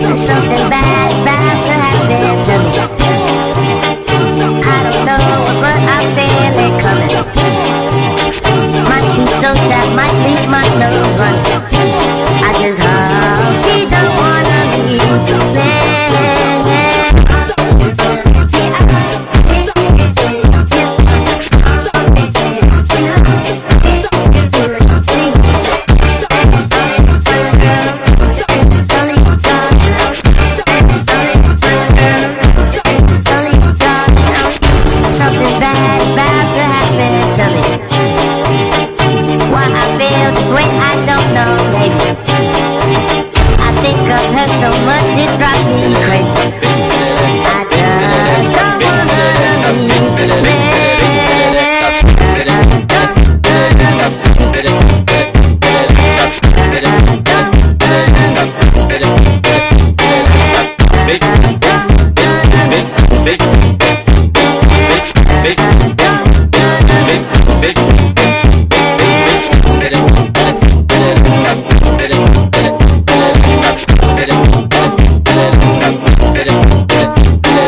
Something bad about to happen to me. I don't know, but I feel it coming. Might be so sad, might leave my nose running. I just hope she don't wanna leave me. Something bad about to happen to me. Why I feel this way, I don't know, baby. I think of her so much, it drives me crazy. I just don't wanna leave me.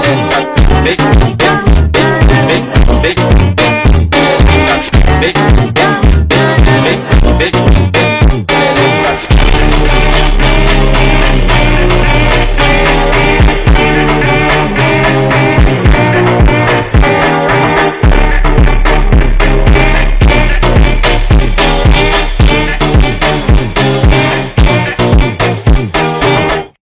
Big